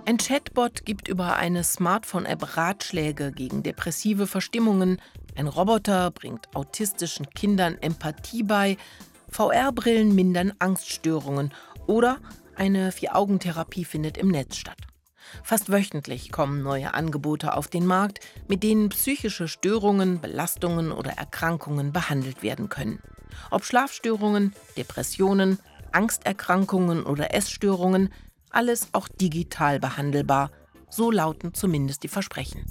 Ein Chatbot gibt über eine Smartphone-App Ratschläge gegen depressive Verstimmungen. Ein Roboter bringt autistischen Kindern Empathie bei. VR-Brillen mindern Angststörungen. Oder eine Vier-Augen-Therapie findet im Netz statt. Fast wöchentlich kommen neue Angebote auf den Markt, mit denen psychische Störungen, Belastungen oder Erkrankungen behandelt werden können. Ob Schlafstörungen, Depressionen, Angsterkrankungen oder Essstörungen, alles auch digital behandelbar. So lauten zumindest die Versprechen.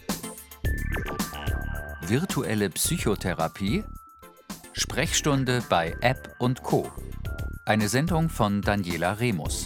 Virtuelle Psychotherapie? Sprechstunde bei App und Co. Eine Sendung von Daniela Remus.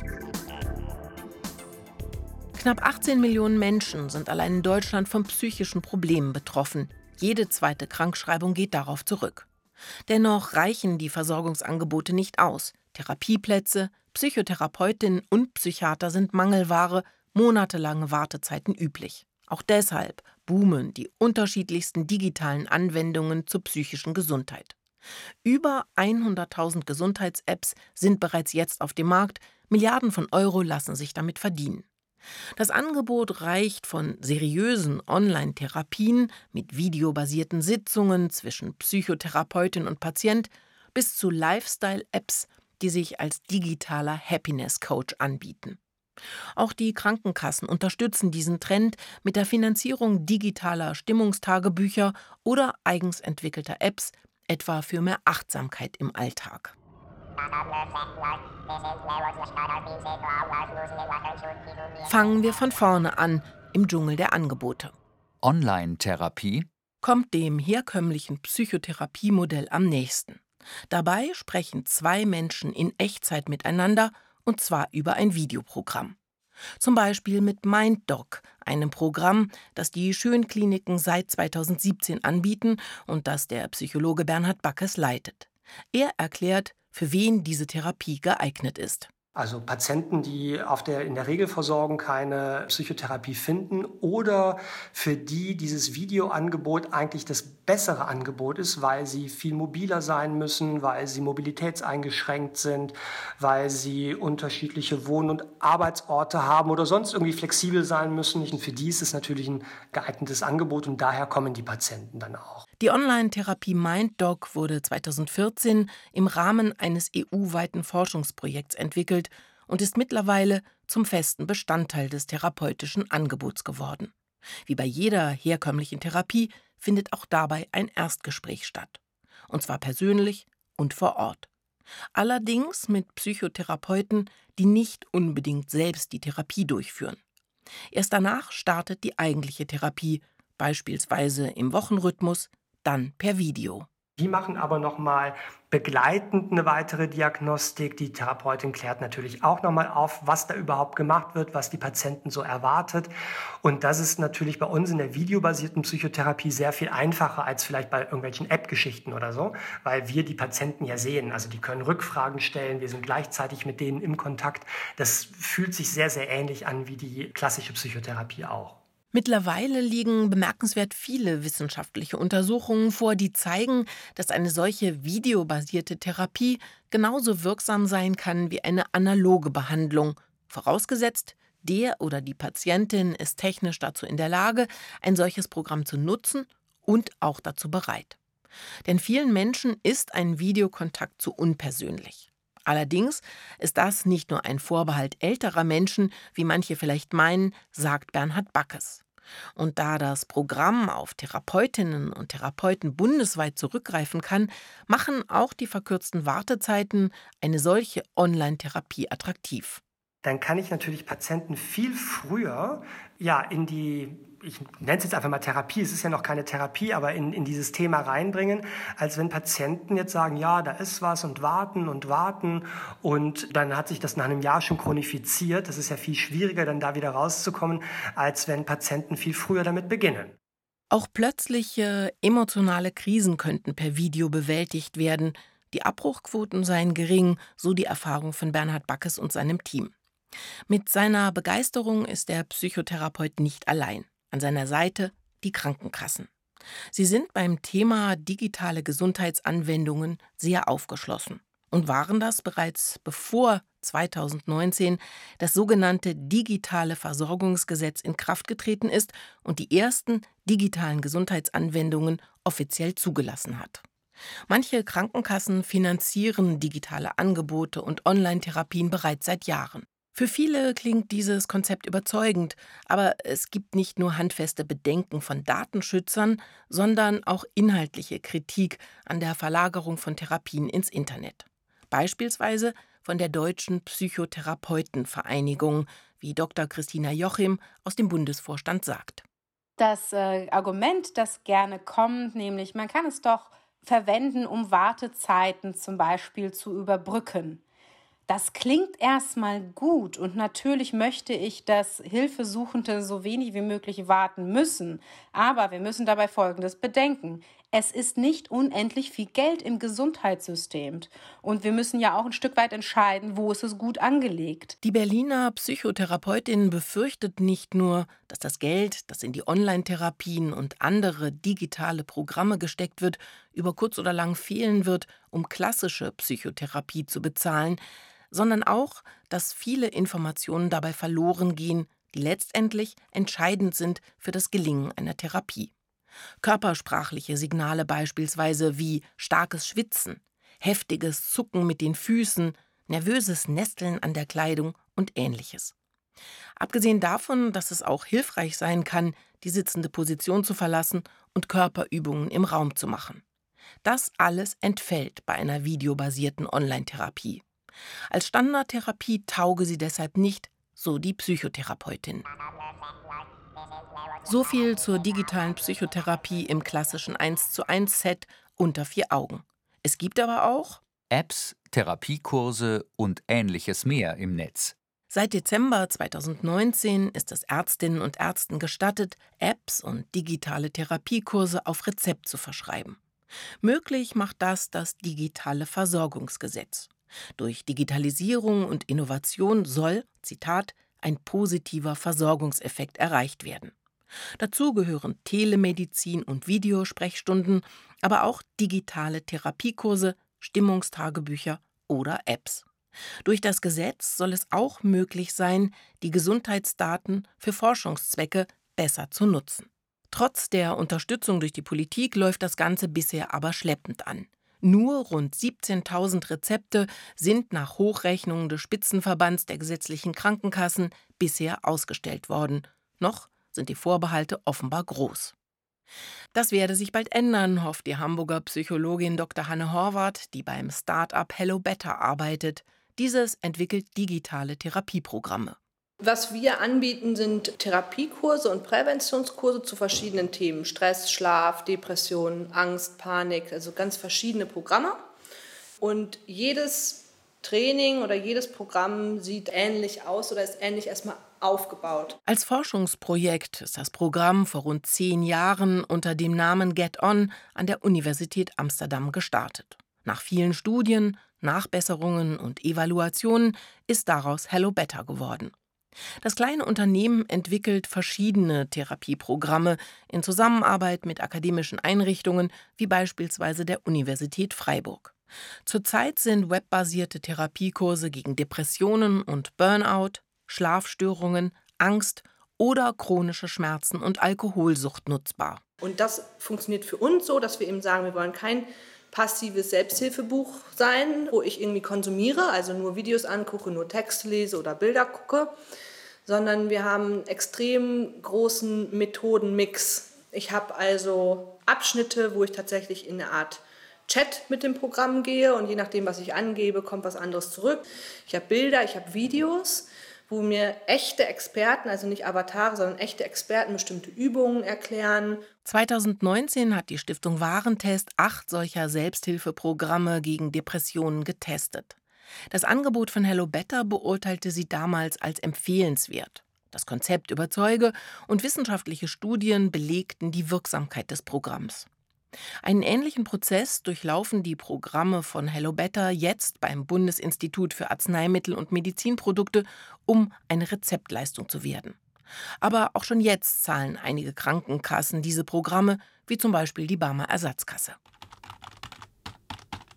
Knapp 18 Millionen Menschen sind allein in Deutschland von psychischen Problemen betroffen. Jede zweite Krankschreibung geht darauf zurück. Dennoch reichen die Versorgungsangebote nicht aus. Therapieplätze, Psychotherapeutinnen und Psychiater sind Mangelware, monatelange Wartezeiten üblich. Auch deshalb boomen die unterschiedlichsten digitalen Anwendungen zur psychischen Gesundheit. Über 100.000 Gesundheits-Apps sind bereits jetzt auf dem Markt, Milliarden von Euro lassen sich damit verdienen. Das Angebot reicht von seriösen Online-Therapien mit videobasierten Sitzungen zwischen Psychotherapeutin und Patient bis zu Lifestyle-Apps, die sich als digitaler Happiness-Coach anbieten. Auch die Krankenkassen unterstützen diesen Trend mit der Finanzierung digitaler Stimmungstagebücher oder eigens entwickelter Apps, etwa für mehr Achtsamkeit im Alltag. Fangen wir von vorne an, im Dschungel der Angebote. Online-Therapie? Kommt dem herkömmlichen Psychotherapiemodell am nächsten. Dabei sprechen zwei Menschen in Echtzeit miteinander, und zwar über ein Videoprogramm. Zum Beispiel mit MindDoc, einem Programm, das die Schönkliniken seit 2017 anbieten und das der Psychologe Bernhard Backes leitet. Er erklärt, für wen diese Therapie geeignet ist. Also Patienten, die in der Regelversorgung keine Psychotherapie finden oder für die dieses Videoangebot eigentlich das bessere Angebot ist, weil sie viel mobiler sein müssen, weil sie mobilitätseingeschränkt sind, weil sie unterschiedliche Wohn- und Arbeitsorte haben oder sonst irgendwie flexibel sein müssen. Und für die ist es natürlich ein geeignetes Angebot und daher kommen die Patienten dann auch. Die Online-Therapie MindDoc wurde 2014 im Rahmen eines EU-weiten Forschungsprojekts entwickelt und ist mittlerweile zum festen Bestandteil des therapeutischen Angebots geworden. Wie bei jeder herkömmlichen Therapie findet auch dabei ein Erstgespräch statt. Und zwar persönlich und vor Ort. Allerdings mit Psychotherapeuten, die nicht unbedingt selbst die Therapie durchführen. Erst danach startet die eigentliche Therapie, beispielsweise im Wochenrhythmus, dann per Video. Die machen aber nochmal begleitend eine weitere Diagnostik. Die Therapeutin klärt natürlich auch nochmal auf, was da überhaupt gemacht wird, was die Patienten so erwartet. Und das ist natürlich bei uns in der videobasierten Psychotherapie sehr viel einfacher als vielleicht bei irgendwelchen App-Geschichten oder so, weil wir die Patienten ja sehen. Also die können Rückfragen stellen, wir sind gleichzeitig mit denen im Kontakt. Das fühlt sich sehr, sehr ähnlich an wie die klassische Psychotherapie auch. Mittlerweile liegen bemerkenswert viele wissenschaftliche Untersuchungen vor, die zeigen, dass eine solche videobasierte Therapie genauso wirksam sein kann wie eine analoge Behandlung, vorausgesetzt, der oder die Patientin ist technisch dazu in der Lage, ein solches Programm zu nutzen und auch dazu bereit. Denn vielen Menschen ist ein Videokontakt zu unpersönlich. Allerdings ist das nicht nur ein Vorbehalt älterer Menschen, wie manche vielleicht meinen, sagt Bernhard Backes. Und da das Programm auf Therapeutinnen und Therapeuten bundesweit zurückgreifen kann, machen auch die verkürzten Wartezeiten eine solche Online-Therapie attraktiv. Dann kann ich natürlich Patienten viel früher in die, ich nenne es jetzt einfach mal Therapie, es ist ja noch keine Therapie, aber in dieses Thema reinbringen, als wenn Patienten jetzt sagen, ja, da ist was und warten und dann hat sich das nach einem Jahr schon chronifiziert. Das ist ja viel schwieriger, dann da wieder rauszukommen, als wenn Patienten viel früher damit beginnen. Auch plötzliche emotionale Krisen könnten per Video bewältigt werden. Die Abbruchquoten seien gering, so die Erfahrung von Bernhard Backes und seinem Team. Mit seiner Begeisterung ist der Psychotherapeut nicht allein. An seiner Seite die Krankenkassen. Sie sind beim Thema digitale Gesundheitsanwendungen sehr aufgeschlossen. Und waren das bereits bevor 2019 das sogenannte digitale Versorgungsgesetz in Kraft getreten ist und die ersten digitalen Gesundheitsanwendungen offiziell zugelassen hat. Manche Krankenkassen finanzieren digitale Angebote und Online-Therapien bereits seit Jahren. Für viele klingt dieses Konzept überzeugend, aber es gibt nicht nur handfeste Bedenken von Datenschützern, sondern auch inhaltliche Kritik an der Verlagerung von Therapien ins Internet. Beispielsweise von der Deutschen Psychotherapeutenvereinigung, wie Dr. Christina Jochim aus dem Bundesvorstand sagt. Das Argument, das gerne kommt, nämlich man kann es doch verwenden, um Wartezeiten zum Beispiel zu überbrücken. Das klingt erstmal gut und natürlich möchte ich, dass Hilfesuchende so wenig wie möglich warten müssen. Aber wir müssen dabei Folgendes bedenken. Es ist nicht unendlich viel Geld im Gesundheitssystem. Und wir müssen ja auch ein Stück weit entscheiden, wo ist es gut angelegt. Die Berliner Psychotherapeutin befürchtet nicht nur, dass das Geld, das in die Online-Therapien und andere digitale Programme gesteckt wird, über kurz oder lang fehlen wird, um klassische Psychotherapie zu bezahlen, sondern auch, dass viele Informationen dabei verloren gehen, die letztendlich entscheidend sind für das Gelingen einer Therapie. Körpersprachliche Signale beispielsweise wie starkes Schwitzen, heftiges Zucken mit den Füßen, nervöses Nesteln an der Kleidung und Ähnliches. Abgesehen davon, dass es auch hilfreich sein kann, die sitzende Position zu verlassen und Körperübungen im Raum zu machen. Das alles entfällt bei einer videobasierten Online-Therapie. Als Standardtherapie tauge sie deshalb nicht, so die Psychotherapeutin. So viel zur digitalen Psychotherapie im klassischen 1:1-Set unter 4 Augen. Es gibt aber auch Apps, Therapiekurse und ähnliches mehr im Netz. Seit Dezember 2019 ist es Ärztinnen und Ärzten gestattet, Apps und digitale Therapiekurse auf Rezept zu verschreiben. Möglich macht das digitale Versorgungsgesetz. Durch Digitalisierung und Innovation soll, Zitat, ein positiver Versorgungseffekt erreicht werden. Dazu gehören Telemedizin und Videosprechstunden, aber auch digitale Therapiekurse, Stimmungstagebücher oder Apps. Durch das Gesetz soll es auch möglich sein, die Gesundheitsdaten für Forschungszwecke besser zu nutzen. Trotz der Unterstützung durch die Politik läuft das Ganze bisher aber schleppend an. Nur rund 17.000 Rezepte sind nach Hochrechnungen des Spitzenverbands der gesetzlichen Krankenkassen bisher ausgestellt worden. Noch sind die Vorbehalte offenbar groß. Das werde sich bald ändern, hofft die Hamburger Psychologin Dr. Hanne Horvath, die beim Start-up Hello Better arbeitet. Dieses entwickelt digitale Therapieprogramme. Was wir anbieten, sind Therapiekurse und Präventionskurse zu verschiedenen Themen. Stress, Schlaf, Depression, Angst, Panik, also ganz verschiedene Programme. Und jedes Training oder jedes Programm sieht ähnlich aus oder ist ähnlich erstmal aufgebaut. Als Forschungsprojekt ist das Programm vor rund 10 Jahren unter dem Namen Get On an der Universität Amsterdam gestartet. Nach vielen Studien, Nachbesserungen und Evaluationen ist daraus Hello Better geworden. Das kleine Unternehmen entwickelt verschiedene Therapieprogramme in Zusammenarbeit mit akademischen Einrichtungen wie beispielsweise der Universität Freiburg. Zurzeit sind webbasierte Therapiekurse gegen Depressionen und Burnout, Schlafstörungen, Angst oder chronische Schmerzen und Alkoholsucht nutzbar. Und das funktioniert für uns so, dass wir eben sagen, wir wollen kein passives Selbsthilfebuch sein, wo ich irgendwie konsumiere, also nur Videos angucke, nur Texte lese oder Bilder gucke, sondern wir haben einen extrem großen Methodenmix. Ich habe also Abschnitte, wo ich tatsächlich in eine Art Chat mit dem Programm gehe und je nachdem, was ich angebe, kommt was anderes zurück. Ich habe Bilder, ich habe Videos, wo mir echte Experten, also nicht Avatare, sondern echte Experten bestimmte Übungen erklären. 2019 hat die Stiftung Warentest 8 solcher Selbsthilfeprogramme gegen Depressionen getestet. Das Angebot von Hello Better beurteilte sie damals als empfehlenswert. Das Konzept überzeuge und wissenschaftliche Studien belegten die Wirksamkeit des Programms. Einen ähnlichen Prozess durchlaufen die Programme von Hello Better jetzt beim Bundesinstitut für Arzneimittel und Medizinprodukte, um eine Rezeptleistung zu werden. Aber auch schon jetzt zahlen einige Krankenkassen diese Programme, wie zum Beispiel die Barmer Ersatzkasse.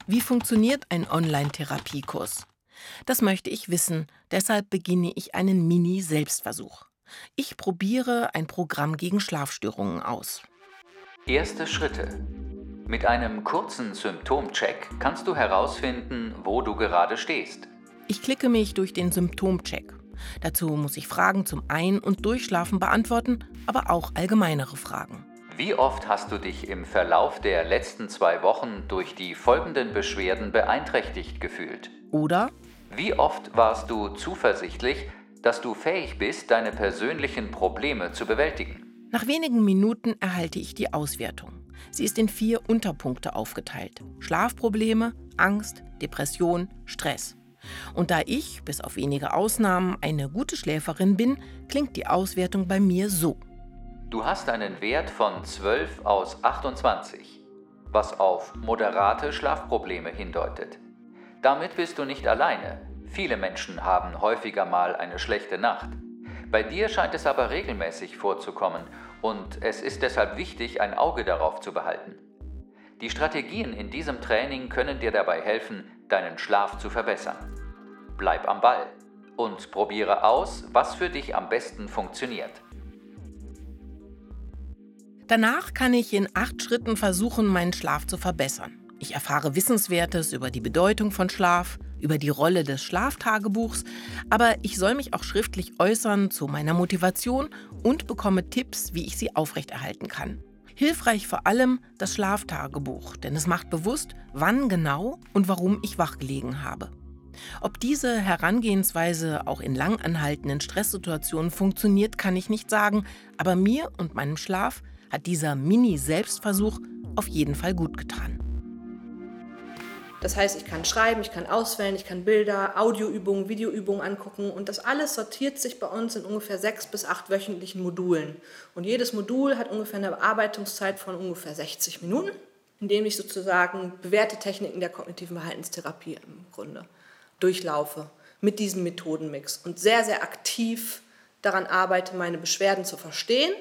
Wie funktioniert ein Online-Therapiekurs? Das möchte ich wissen, deshalb beginne ich einen Mini-Selbstversuch. Ich probiere ein Programm gegen Schlafstörungen aus. Erste Schritte. Mit einem kurzen Symptomcheck kannst du herausfinden, wo du gerade stehst. Ich klicke mich durch den Symptomcheck. Dazu muss ich Fragen zum Ein- und Durchschlafen beantworten, aber auch allgemeinere Fragen. Wie oft hast du dich im Verlauf der letzten 2 Wochen durch die folgenden Beschwerden beeinträchtigt gefühlt? Oder Wie oft warst du zuversichtlich, dass du fähig bist, deine persönlichen Probleme zu bewältigen? nach wenigen Minuten erhalte ich die Auswertung. Sie ist in 4 Unterpunkte aufgeteilt: Schlafprobleme, Angst, Depression, Stress. Und da ich, bis auf wenige Ausnahmen, eine gute Schläferin bin, klingt die Auswertung bei mir so. Du hast einen Wert von 12 aus 28, was auf moderate Schlafprobleme hindeutet. Damit bist du nicht alleine. Viele Menschen haben häufiger mal eine schlechte Nacht. Bei dir scheint es aber regelmäßig vorzukommen und es ist deshalb wichtig, ein Auge darauf zu behalten. Die Strategien in diesem Training können dir dabei helfen, deinen Schlaf zu verbessern. Bleib am Ball und probiere aus, was für dich am besten funktioniert. Danach kann ich in 8 Schritten versuchen, meinen Schlaf zu verbessern. Ich erfahre Wissenswertes über die Bedeutung von Schlaf, über die Rolle des Schlaftagebuchs, aber ich soll mich auch schriftlich äußern zu meiner Motivation und bekomme Tipps, wie ich sie aufrechterhalten kann. Hilfreich vor allem das Schlaftagebuch, denn es macht bewusst, wann genau und warum ich wach gelegen habe. Ob diese Herangehensweise auch in lang anhaltenden Stresssituationen funktioniert, kann ich nicht sagen, aber mir und meinem Schlaf hat dieser Mini-Selbstversuch auf jeden Fall gut getan. Das heißt, ich kann schreiben, ich kann auswählen, ich kann Bilder, Audioübungen, Videoübungen angucken und das alles sortiert sich bei uns in ungefähr 6 bis 8 wöchentlichen Modulen. Und jedes Modul hat ungefähr eine Bearbeitungszeit von ungefähr 60 Minuten, in dem ich sozusagen bewährte Techniken der kognitiven Verhaltenstherapie im Grunde durchlaufe mit diesem Methodenmix und sehr, sehr aktiv daran arbeite, meine Beschwerden zu verstehen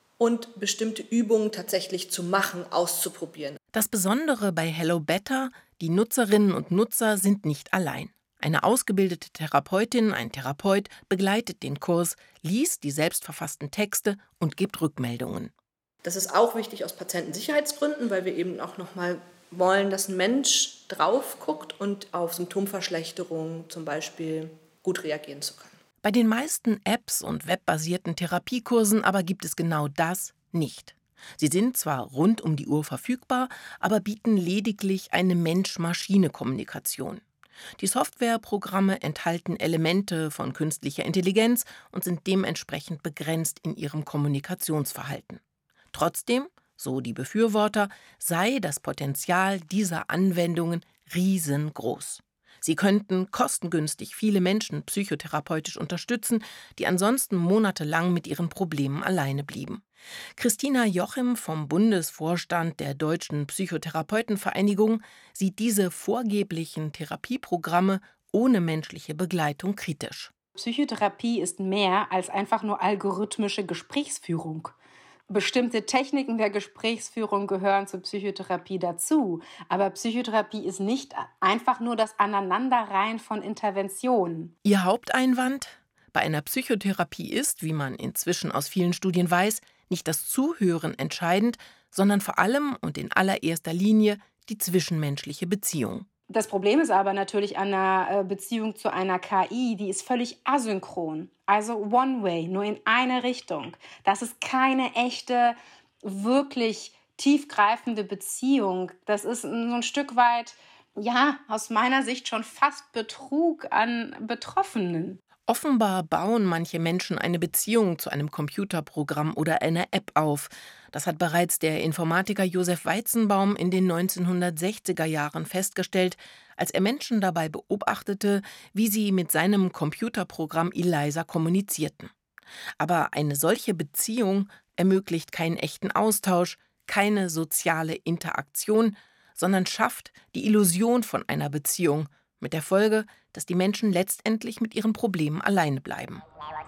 und bestimmte Übungen tatsächlich zu machen, auszuprobieren. Das Besondere bei Hello Better: die Nutzerinnen und Nutzer sind nicht allein. Eine ausgebildete Therapeutin, ein Therapeut begleitet den Kurs, liest die selbstverfassten Texte und gibt Rückmeldungen. Das ist auch wichtig aus Patientensicherheitsgründen, weil wir eben auch nochmal wollen, dass ein Mensch drauf guckt und auf Symptomverschlechterungen zum Beispiel gut reagieren zu können. Bei den meisten Apps und webbasierten Therapiekursen aber gibt es genau das nicht. Sie sind zwar rund um die Uhr verfügbar, aber bieten lediglich eine Mensch-Maschine-Kommunikation. Die Softwareprogramme enthalten Elemente von künstlicher Intelligenz und sind dementsprechend begrenzt in ihrem Kommunikationsverhalten. Trotzdem, so die Befürworter, sei das Potenzial dieser Anwendungen riesengroß. Sie könnten kostengünstig viele Menschen psychotherapeutisch unterstützen, die ansonsten monatelang mit ihren Problemen alleine blieben. Christina Jochim vom Bundesvorstand der Deutschen Psychotherapeutenvereinigung sieht diese vorgeblichen Therapieprogramme ohne menschliche Begleitung kritisch. Psychotherapie ist mehr als einfach nur algorithmische Gesprächsführung. Bestimmte Techniken der Gesprächsführung gehören zur Psychotherapie dazu. Aber Psychotherapie ist nicht einfach nur das Aneinanderreihen von Interventionen. Ihr Haupteinwand? Bei einer Psychotherapie ist, wie man inzwischen aus vielen Studien weiß, nicht das Zuhören entscheidend, sondern vor allem und in allererster Linie die zwischenmenschliche Beziehung. Das Problem ist aber natürlich an einer Beziehung zu einer KI, die ist völlig asynchron, also One-Way, nur in eine Richtung. Das ist keine echte, wirklich tiefgreifende Beziehung. Das ist so ein Stück weit, ja, aus meiner Sicht schon fast Betrug an Betroffenen. Offenbar bauen manche Menschen eine Beziehung zu einem Computerprogramm oder einer App auf. Das hat bereits der Informatiker Josef Weizenbaum in den 1960er Jahren festgestellt, als er Menschen dabei beobachtete, wie sie mit seinem Computerprogramm ELIZA kommunizierten. Aber eine solche Beziehung ermöglicht keinen echten Austausch, keine soziale Interaktion, sondern schafft die Illusion von einer Beziehung, mit der Folge, dass die Menschen letztendlich mit ihren Problemen alleine bleiben.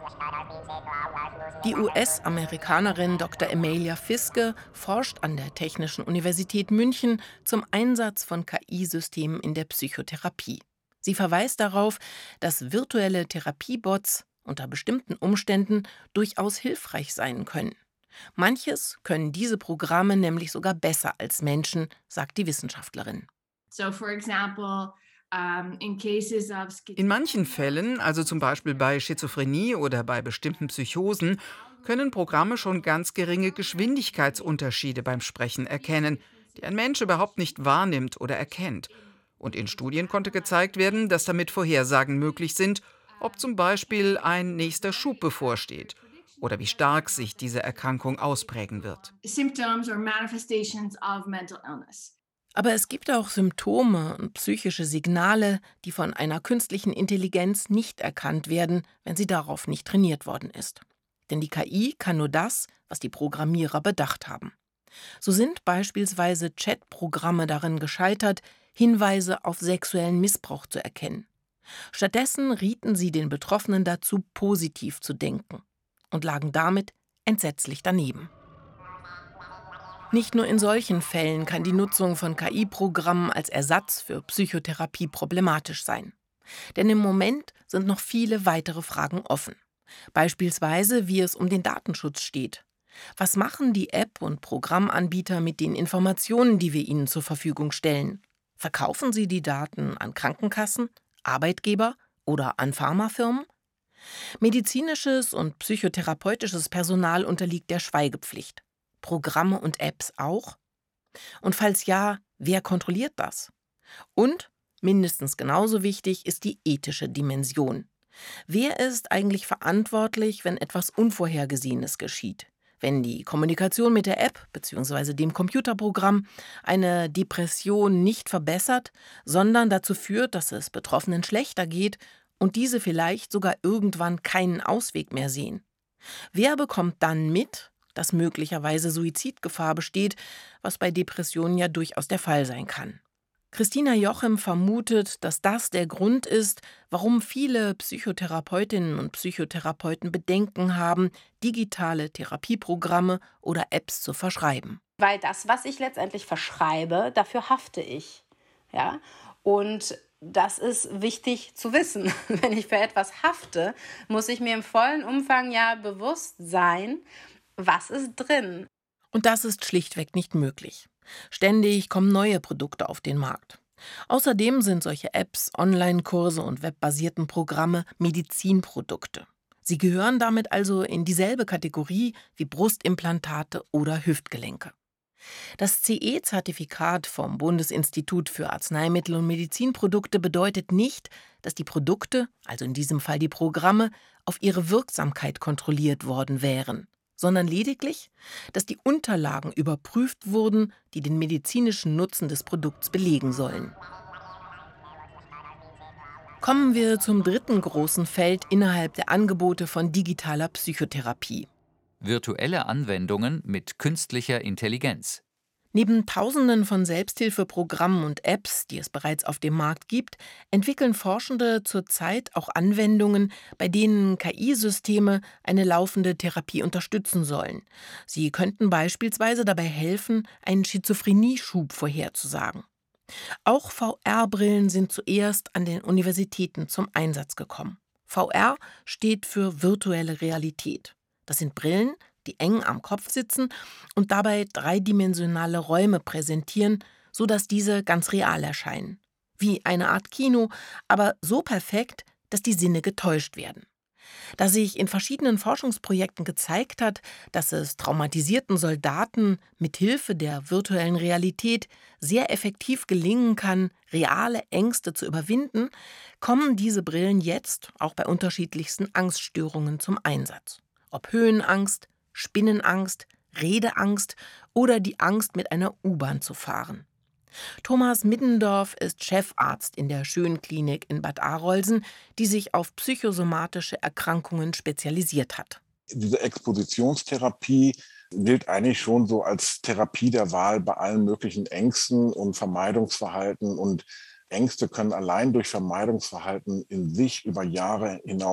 Die US-Amerikanerin Dr. Emilia Fiske forscht an der Technischen Universität München zum Einsatz von KI-Systemen in der Psychotherapie. Sie verweist darauf, dass virtuelle Therapiebots unter bestimmten Umständen durchaus hilfreich sein können. Manches können diese Programme nämlich sogar besser als Menschen, sagt die Wissenschaftlerin. In manchen Fällen, also zum Beispiel bei Schizophrenie oder bei bestimmten Psychosen, können Programme schon ganz geringe Geschwindigkeitsunterschiede beim Sprechen erkennen, die ein Mensch überhaupt nicht wahrnimmt oder erkennt. Und in Studien konnte gezeigt werden, dass damit Vorhersagen möglich sind, ob zum Beispiel ein nächster Schub bevorsteht oder wie stark sich diese Erkrankung ausprägen wird. Aber es gibt auch Symptome und psychische Signale, die von einer künstlichen Intelligenz nicht erkannt werden, wenn sie darauf nicht trainiert worden ist. Denn die KI kann nur das, was die Programmierer bedacht haben. So sind beispielsweise Chatprogramme darin gescheitert, Hinweise auf sexuellen Missbrauch zu erkennen. Stattdessen rieten sie den Betroffenen dazu, positiv zu denken und lagen damit entsetzlich daneben. Nicht nur in solchen Fällen kann die Nutzung von KI-Programmen als Ersatz für Psychotherapie problematisch sein. Denn im Moment sind noch viele weitere Fragen offen. Beispielsweise, wie es um den Datenschutz steht. Was machen die App- und Programmanbieter mit den Informationen, die wir ihnen zur Verfügung stellen? Verkaufen sie die Daten an Krankenkassen, Arbeitgeber oder an Pharmafirmen? Medizinisches und psychotherapeutisches Personal unterliegt der Schweigepflicht. Programme und Apps auch? Und falls ja, wer kontrolliert das? Und, mindestens genauso wichtig, ist die ethische Dimension. Wer ist eigentlich verantwortlich, wenn etwas Unvorhergesehenes geschieht? Wenn die Kommunikation mit der App bzw. dem Computerprogramm eine Depression nicht verbessert, sondern dazu führt, dass es Betroffenen schlechter geht und diese vielleicht sogar irgendwann keinen Ausweg mehr sehen. Wer bekommt dann mit, dass möglicherweise Suizidgefahr besteht, was bei Depressionen ja durchaus der Fall sein kann? Christina Jochem vermutet, dass das der Grund ist, warum viele Psychotherapeutinnen und Psychotherapeuten Bedenken haben, digitale Therapieprogramme oder Apps zu verschreiben. Weil das, was ich letztendlich verschreibe, dafür hafte ich. Ja? Und das ist wichtig zu wissen. Wenn ich für etwas hafte, muss ich mir im vollen Umfang ja bewusst sein, was ist drin. Und das ist schlichtweg nicht möglich. Ständig kommen neue Produkte auf den Markt. Außerdem sind solche Apps, Online-Kurse und webbasierten Programme Medizinprodukte. Sie gehören damit also in dieselbe Kategorie wie Brustimplantate oder Hüftgelenke. Das CE-Zertifikat vom Bundesinstitut für Arzneimittel und Medizinprodukte bedeutet nicht, dass die Produkte, also in diesem Fall die Programme, auf ihre Wirksamkeit kontrolliert worden wären, sondern lediglich, dass die Unterlagen überprüft wurden, die den medizinischen Nutzen des Produkts belegen sollen. Kommen wir zum dritten großen Feld innerhalb der Angebote von digitaler Psychotherapie. Virtuelle Anwendungen mit künstlicher Intelligenz. Neben Tausenden von Selbsthilfeprogrammen und Apps, die es bereits auf dem Markt gibt, entwickeln Forschende zurzeit auch Anwendungen, bei denen KI-Systeme eine laufende Therapie unterstützen sollen. Sie könnten beispielsweise dabei helfen, einen Schizophrenie-Schub vorherzusagen. Auch VR-Brillen sind zuerst an den Universitäten zum Einsatz gekommen. VR steht für virtuelle Realität. Das sind Brillen, die eng am Kopf sitzen und dabei dreidimensionale Räume präsentieren, sodass diese ganz real erscheinen. Wie eine Art Kino, aber so perfekt, dass die Sinne getäuscht werden. Da sich in verschiedenen Forschungsprojekten gezeigt hat, dass es traumatisierten Soldaten mit Hilfe der virtuellen Realität sehr effektiv gelingen kann, reale Ängste zu überwinden, kommen diese Brillen jetzt auch bei unterschiedlichsten Angststörungen zum Einsatz. Ob Höhenangst, Spinnenangst, Redeangst oder die Angst, mit einer U-Bahn zu fahren. Thomas Middendorf ist Chefarzt in der Schönklinik in Bad Arolsen, die sich auf psychosomatische Erkrankungen spezialisiert hat. Diese Expositionstherapie gilt eigentlich schon so als Therapie der Wahl bei allen möglichen Ängsten und Vermeidungsverhalten. Und Ängste können allein durch Vermeidungsverhalten in sich über Jahre hinaus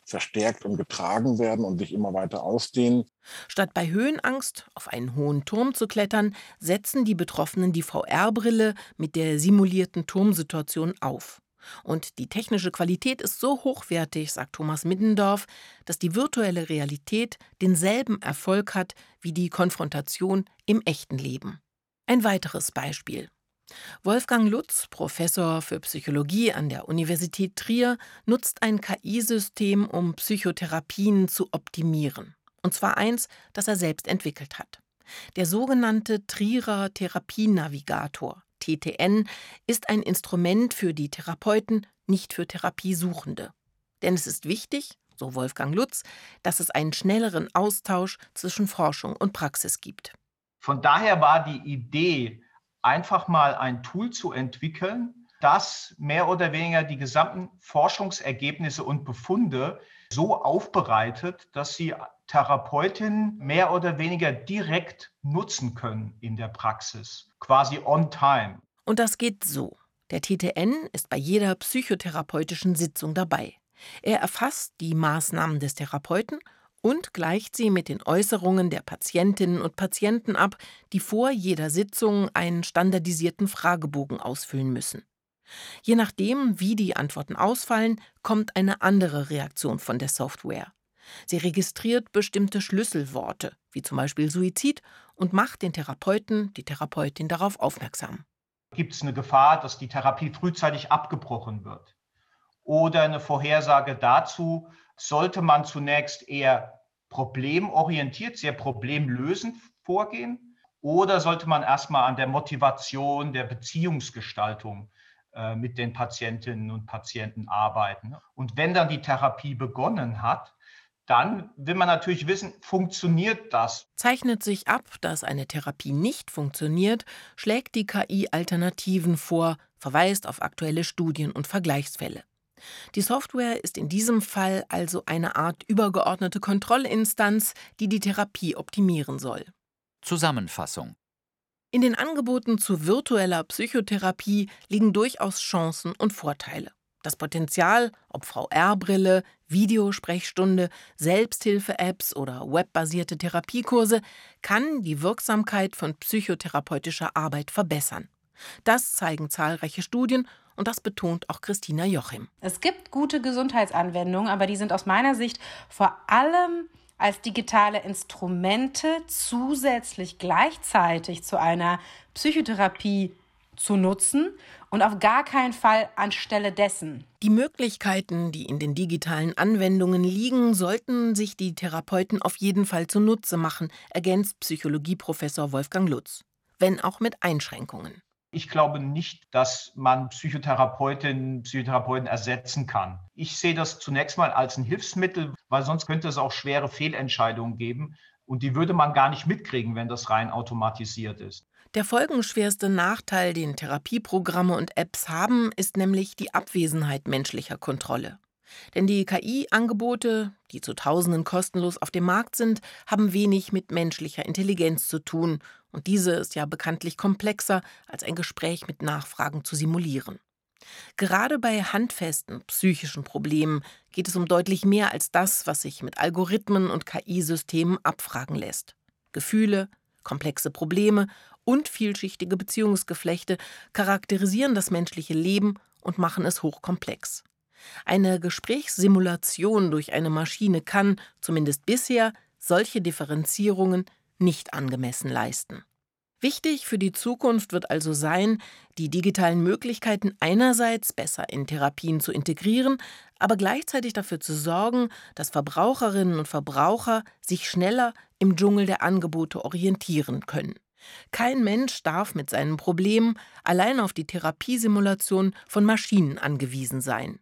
verstärkt und getragen werden und sich immer weiter ausdehnen. Statt bei Höhenangst auf einen hohen Turm zu klettern, setzen die Betroffenen die VR-Brille mit der simulierten Turmsituation auf. Und die technische Qualität ist so hochwertig, sagt Thomas Middendorf, dass die virtuelle Realität denselben Erfolg hat wie die Konfrontation im echten Leben. Ein weiteres Beispiel. Wolfgang Lutz, Professor für Psychologie an der Universität Trier, nutzt ein KI-System, um Psychotherapien zu optimieren. Und zwar eins, das er selbst entwickelt hat. Der sogenannte Trierer Therapienavigator, TTN, ist ein Instrument für die Therapeuten, nicht für Therapiesuchende. Denn es ist wichtig, so Wolfgang Lutz, dass es einen schnelleren Austausch zwischen Forschung und Praxis gibt. Von daher war die Idee, einfach mal ein Tool zu entwickeln, das mehr oder weniger die gesamten Forschungsergebnisse und Befunde so aufbereitet, dass sie Therapeutinnen mehr oder weniger direkt nutzen können in der Praxis, quasi on time. Und das geht so. Der TTN ist bei jeder psychotherapeutischen Sitzung dabei. Er erfasst die Maßnahmen des Therapeuten und gleicht sie mit den Äußerungen der Patientinnen und Patienten ab, die vor jeder Sitzung einen standardisierten Fragebogen ausfüllen müssen. Je nachdem, wie die Antworten ausfallen, kommt eine andere Reaktion von der Software. Sie registriert bestimmte Schlüsselworte, wie zum Beispiel Suizid, und macht den Therapeuten, die Therapeutin darauf aufmerksam. Gibt es eine Gefahr, dass die Therapie frühzeitig abgebrochen wird? Oder eine Vorhersage dazu, sollte man zunächst eher problemorientiert, sehr problemlösend vorgehen? Oder sollte man erstmal an der Motivation, der Beziehungsgestaltung mit den Patientinnen und Patienten arbeiten? Und wenn dann die Therapie begonnen hat, dann will man natürlich wissen, funktioniert das? Zeichnet sich ab, dass eine Therapie nicht funktioniert, schlägt die KI Alternativen vor, verweist auf aktuelle Studien und Vergleichsfälle. Die Software ist in diesem Fall also eine Art übergeordnete Kontrollinstanz, die die Therapie optimieren soll. Zusammenfassung. In den Angeboten zu virtueller Psychotherapie liegen durchaus Chancen und Vorteile. Das Potenzial, ob VR-Brille, Videosprechstunde, Selbsthilfe-Apps oder webbasierte Therapiekurse, kann die Wirksamkeit von psychotherapeutischer Arbeit verbessern. Das zeigen zahlreiche Studien und das betont auch Christina Jochim. Es gibt gute Gesundheitsanwendungen, aber die sind aus meiner Sicht vor allem als digitale Instrumente zusätzlich gleichzeitig zu einer Psychotherapie zu nutzen und auf gar keinen Fall anstelle dessen. Die Möglichkeiten, die in den digitalen Anwendungen liegen, sollten sich die Therapeuten auf jeden Fall zunutze machen, ergänzt Psychologieprofessor Wolfgang Lutz, wenn auch mit Einschränkungen. Ich glaube nicht, dass man Psychotherapeutinnen, Psychotherapeuten ersetzen kann. Ich sehe das zunächst mal als ein Hilfsmittel, weil sonst könnte es auch schwere Fehlentscheidungen geben. Und die würde man gar nicht mitkriegen, wenn das rein automatisiert ist. Der folgenschwerste Nachteil, den Therapieprogramme und Apps haben, ist nämlich die Abwesenheit menschlicher Kontrolle. Denn die KI-Angebote, die zu Tausenden kostenlos auf dem Markt sind, haben wenig mit menschlicher Intelligenz zu tun. Und diese ist ja bekanntlich komplexer, als ein Gespräch mit Nachfragen zu simulieren. Gerade bei handfesten psychischen Problemen geht es um deutlich mehr als das, was sich mit Algorithmen und KI-Systemen abfragen lässt. Gefühle, komplexe Probleme und vielschichtige Beziehungsgeflechte charakterisieren das menschliche Leben und machen es hochkomplex. Eine Gesprächssimulation durch eine Maschine kann, zumindest bisher, solche Differenzierungen nicht angemessen leisten. Wichtig für die Zukunft wird also sein, die digitalen Möglichkeiten einerseits besser in Therapien zu integrieren, aber gleichzeitig dafür zu sorgen, dass Verbraucherinnen und Verbraucher sich schneller im Dschungel der Angebote orientieren können. Kein Mensch darf mit seinem Problem allein auf die Therapiesimulation von Maschinen angewiesen sein.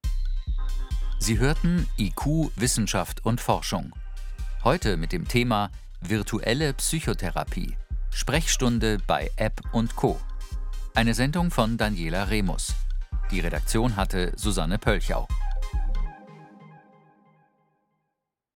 Sie hörten IQ, Wissenschaft und Forschung. Heute mit dem Thema virtuelle Psychotherapie. Sprechstunde bei App und Co. Eine Sendung von Daniela Remus. Die Redaktion hatte Susanne Pölchau.